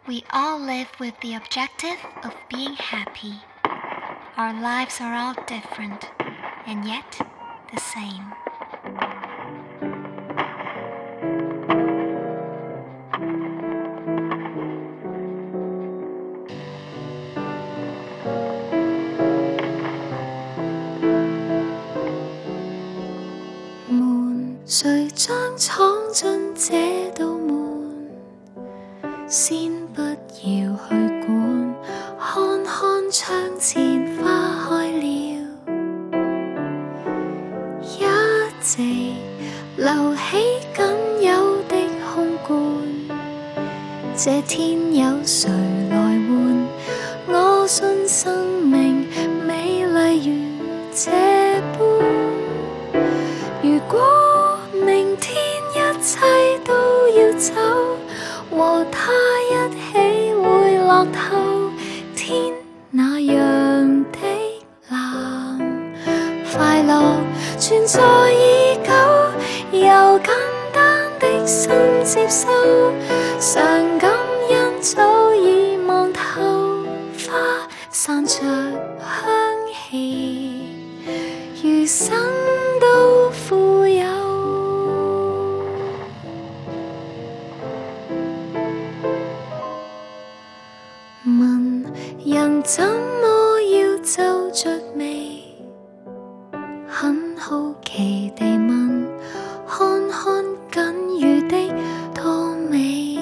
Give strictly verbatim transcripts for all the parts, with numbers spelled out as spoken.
We all live with the objective of being happy. Our lives are all different, and yet the same. 門，誰將闖進這道門？先不要去管，看看窗前花開了，一直留起僅有的空罐。這天有誰來換？我信生命美麗如這般。如果明天一切都要走，和他一起會落透天那樣的藍。快樂存在已久，由簡單的心接受，常感恩早已望透，花散着香氣，餘生都富有。問人怎麼要皺着眉，很好奇地問，看看僅餘的多美。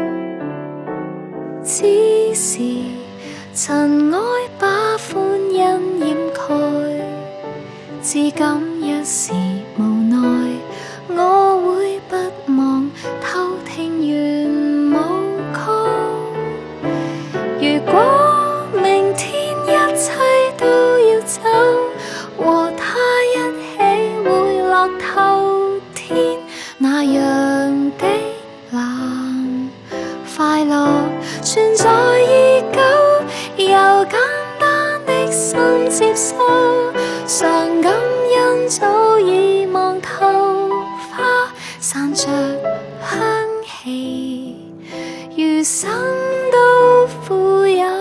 只是塵埃把歡欣掩蓋，只感一時無奈，我會不忘偷聽完舞曲。如果明天一切都要走，和他一起會落透天那樣的藍。快樂存在已久，由簡單的心接受，常感恩早已望透，花散着香氣，餘生都富有。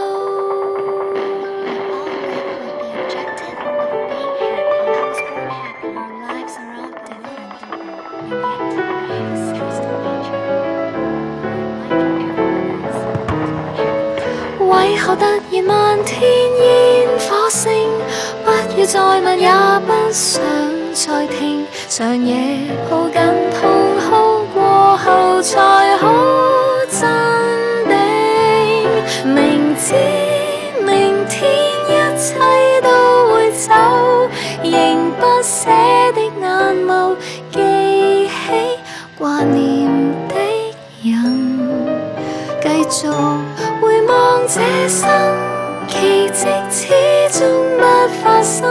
為何突然漫天煙火聲？不要再問，也不想再聽。長夜抱緊痛哭過後，才可鎮定。明知明天一切都會走，仍不捨的眼眸，記起掛念的人，繼續回望這生，奇蹟始終不發生。